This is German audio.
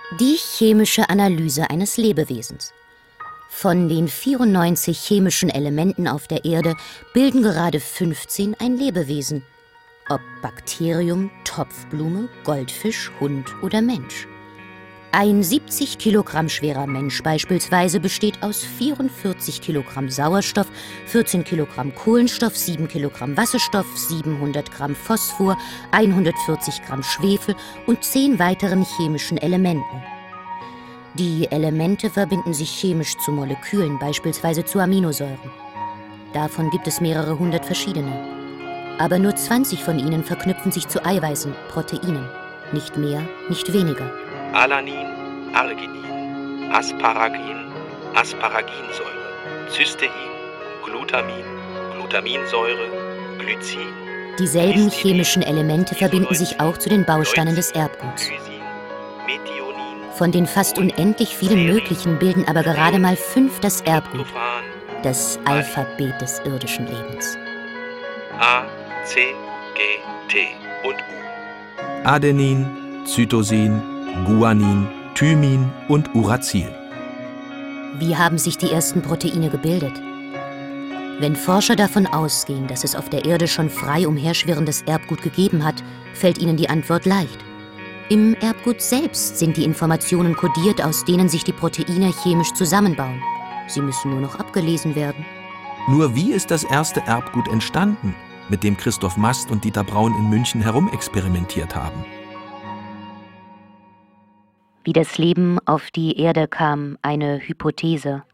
Die chemische Analyse eines Lebewesens. Von den 94 chemischen Elementen auf der Erde bilden gerade 15 ein Lebewesen. Ob Bakterium, Topfblume, Goldfisch, Hund oder Mensch. Ein 70 Kilogramm schwerer Mensch beispielsweise besteht aus 44 Kilogramm Sauerstoff, 14 Kilogramm Kohlenstoff, 7 Kilogramm Wasserstoff, 700 Gramm Phosphor, 140 Gramm Schwefel und 10 weiteren chemischen Elementen. Die Elemente verbinden sich chemisch zu Molekülen, beispielsweise zu Aminosäuren. Davon gibt es mehrere hundert verschiedene. Aber nur 20 von ihnen verknüpfen sich zu Eiweißen, Proteinen. Nicht mehr, nicht weniger. Alanin, Arginin, Asparagin, Asparaginsäure, Cystein, Glutamin, Glutaminsäure, Glycin. Dieselben chemischen Elemente verbinden sich auch zu den Bausteinen des Erbguts. Von den fast unendlich vielen möglichen bilden aber gerade mal 5 das Erbgut, das Alphabet des irdischen Lebens. A, C, G, T und U. Adenin, Cytosin, Guanin, Thymin und Uracil. Wie haben sich die ersten Proteine gebildet? Wenn Forscher davon ausgehen, dass es auf der Erde schon frei umherschwirrendes Erbgut gegeben hat, fällt ihnen die Antwort leicht. Im Erbgut selbst sind die Informationen kodiert, aus denen sich die Proteine chemisch zusammenbauen. Sie müssen nur noch abgelesen werden. Nur wie ist das erste Erbgut entstanden, mit dem Christoph Mast und Dieter Braun in München herumexperimentiert haben? Wie das Leben auf die Erde kam, eine Hypothese.